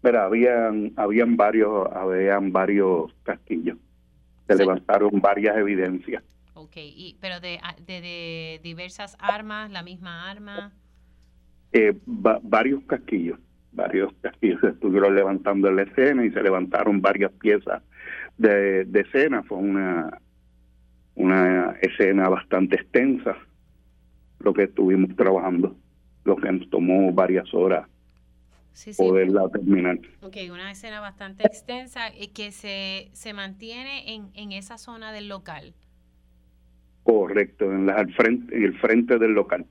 Mira, habían varios casquillos. Se Sí. levantaron varias evidencias. Ok, pero de diversas armas, la misma arma. Varios casquillos se estuvieron levantando en la escena y se levantaron varias piezas de escena. Fue una escena bastante extensa lo que estuvimos trabajando, lo que nos tomó varias horas Sí, sí. poderla terminar. Ok, una escena bastante extensa y que se mantiene en esa zona del local. Correcto, en el frente del local.